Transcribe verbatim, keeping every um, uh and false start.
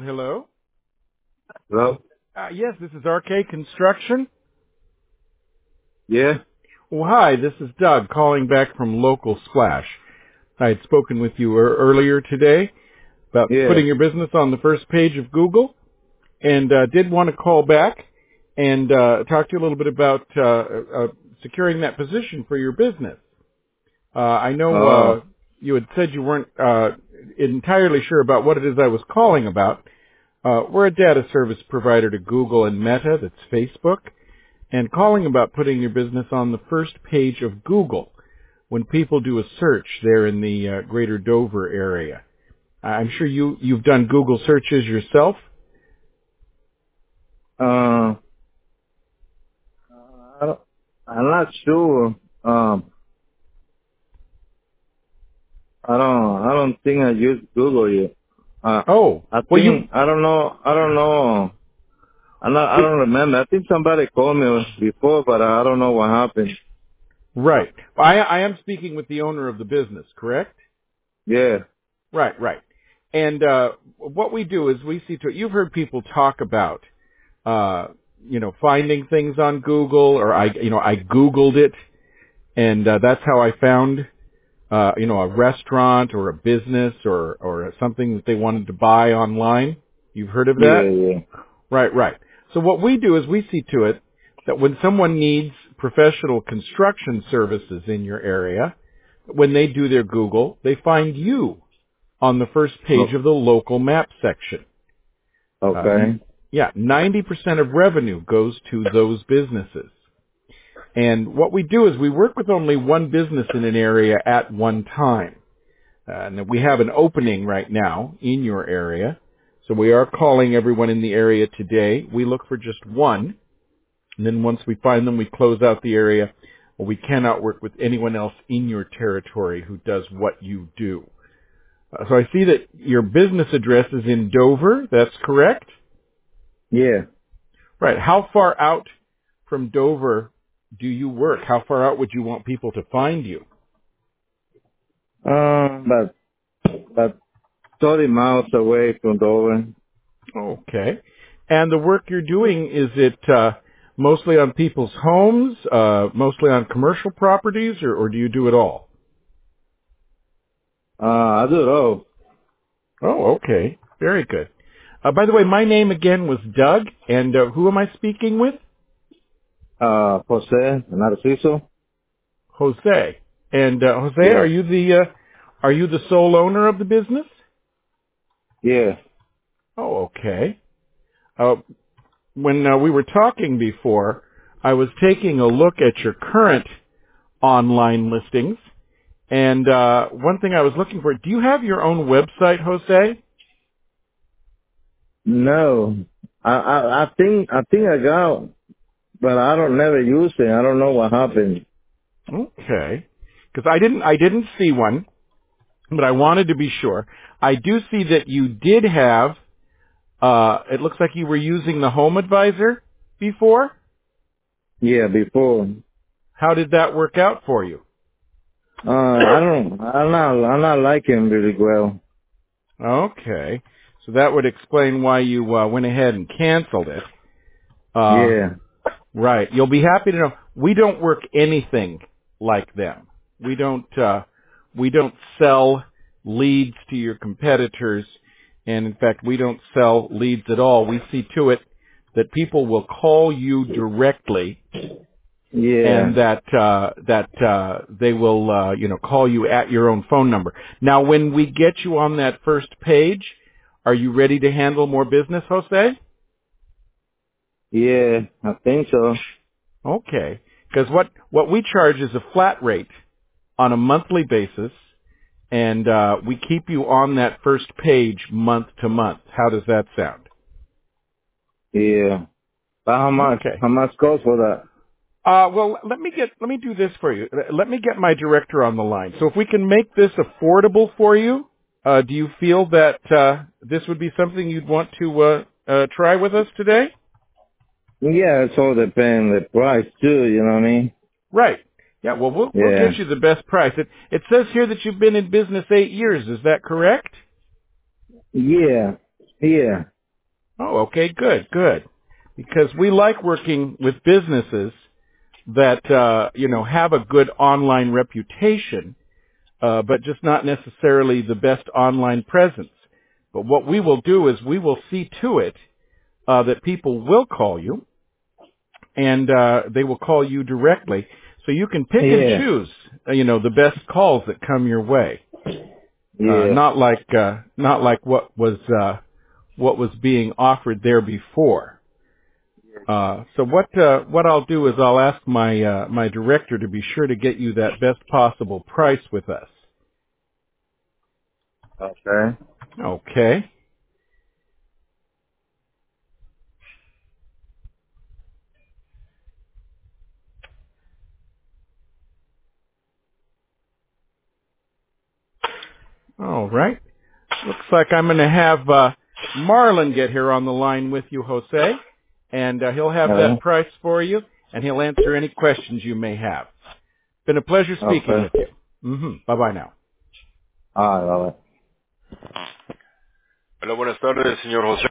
Hello? Hello? Uh, yes, this is R K Construction. Yeah? Well, hi, this is Doug calling back from Local Splash. I had spoken with you er- earlier today about Yeah. putting your business on the first page of Google, and uh, did want to call back and uh, talk to you a little bit about uh, uh, securing that position for your business. Uh, I know uh, Oh. you had said you weren't uh, entirely sure about what it is I was calling about. Uh, we're a data service provider to Google and Meta, that's Facebook, and calling about putting your business on the first page of Google when people do a search there in the uh, greater Dover area. I'm sure you, you've done Google searches yourself. Uh, I don't, I'm not sure. Um, I don't, I don't think I use Google yet. Uh, Oh, I well you, think, I don't know, I don't know. I'm not, I don't remember. I think somebody called me before, but I don't know what happened. right. I, I am speaking with the owner of the business, correct? Yeah. Right, right. And uh, what we do is we see to it. You've heard people talk about, uh, you know, finding things on Google, or I, you know, I Googled it, and uh, that's how I found, uh, you know, a restaurant or a business or or something that they wanted to buy online. You've heard of Yeah, that? yeah. Right, right. So what we do is we see to it that when someone needs professional construction services in your area, when they do their Google, they find you on the first page Oh, of the local map section. Uh, n- okay. yeah, ninety percent of revenue goes to those businesses. And what we do is we work with only one business in an area at one time. Uh, and we have an opening right now in your area. So we are calling everyone in the area today. We look for just one. And then once we find them, we close out the area. Well, we cannot work with anyone else in your territory who does what you do. Uh, so I see that your business address is in Dover. That's correct? Yeah. Right. How far out from Dover do you work? How far out would you want people to find you? Um, but, but thirty miles away from Dover. Okay. And the work you're doing, is it uh, mostly on people's homes, uh, mostly on commercial properties, or, or do you do it all? Uh, I do it all. Oh, okay. Very good. Uh, by the way, my name again was Doug, and uh, who am I speaking with? Uh, Jose, Narciso. Jose. And uh, Jose, Yeah. are you the uh, are you the sole owner of the business? Yeah. Oh, okay. Uh, when uh, we were talking before, I was taking a look at your current online listings, and uh, one thing I was looking for, do you have your own website, Jose? No, I, I I think I think I got, but I don't never use it. I don't know what happened. Okay. Because I didn't, I didn't see one, but I wanted to be sure. I do see that you did have, uh, it looks like you were using the Home Advisor before. Yeah, before. How did that work out for you? Uh, I don't. I'm not. I'm not liking really well. Okay. So that would explain why you uh, went ahead and canceled it. Uh, Yeah. right. You'll be happy to know we don't work anything like them. We don't, uh, we don't sell leads to your competitors. And in fact, we don't sell leads at all. We see to it that people will call you directly Yeah. and that, uh, that, uh, they will, uh, you know, call you at your own phone number. Now, when we get you on that first page, are you ready to handle more business, Jose? Yeah. I think so. Okay. Because what, what we charge is a flat rate on a monthly basis, and uh, we keep you on that first page month to month. How does that sound? Yeah. But how much? Okay. How much cost for that? Uh, well, let me get let me do this for you. Let me get my director on the line. So if we can make this affordable for you, uh, do you feel that uh, this would be something you'd want to uh, uh, try with us today? Yeah, it's all depend the price too. You know what I mean? Right. Yeah. Well, we'll we'll Yeah. get you the best price. It it says here that you've been in business eight years. Is that correct? Yeah. Yeah. Oh, okay, good, good. Because we like working with businesses that, uh, you know, have a good online reputation, uh, but just not necessarily the best online presence. But what we will do is we will see to it uh, that people will call you, and uh, they will call you directly, so you can pick and Yeah. choose, uh, you know, the best calls that come your way. Uh, Yeah. not like uh, not like what was uh, what was being offered there before. Uh, so what uh, what I'll do is I'll ask my uh, my director to be sure to get you that best possible price with us. Okay. Okay. All right. Looks like I'm going to have uh, Marlon get here on the line with you, Jose, and uh, he'll have that Uh, price for you, and he'll answer any questions you may have. Been a pleasure speaking okay. with you. Mm-hmm. Bye bye now. All right, all right. Hola, buenas tardes, señor José.